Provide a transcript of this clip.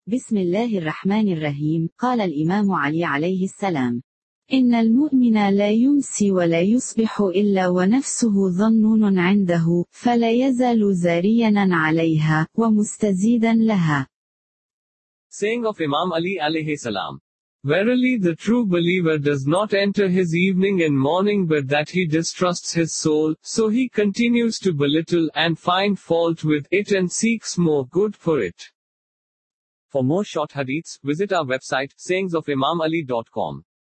بسم الله الرحمن الرحيم. قال الإمام علي عليه السلام: إن المؤمن لا يمسي ولا يصبح إلا ونفسه ظنون عنده، فلا يزال زاريا عليها، ومستزيدا لها. Saying of Imam Ali alayhi salam. Verily the true believer does not enter his evening and morning but that he distrusts his soul, so he continues to belittle and find fault with it and seeks more good for it. For more short hadiths, visit our website, sayingsofimamali.com.